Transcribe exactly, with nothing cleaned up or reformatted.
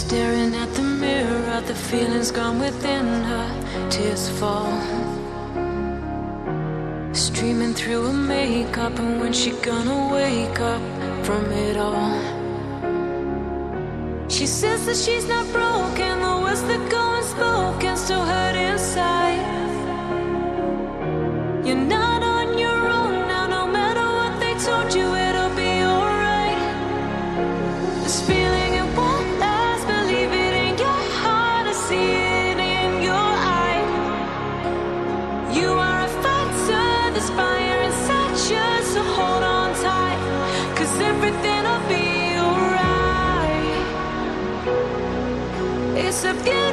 Staring at the mirror, the feelings gone within her, tears fall. Streaming through her makeup, and when she gonna wake up from it all? She says that she's not broken, the words that go unspoken still hurt inside. You're not on your own now, no matter what they told you, it'll be alright. This feeling, it won't last, believe it in your heart, I see it in your eye. You are a fighter, there's fire inside you, so hold on tight, 'cause everything will be alright. It's a beautiful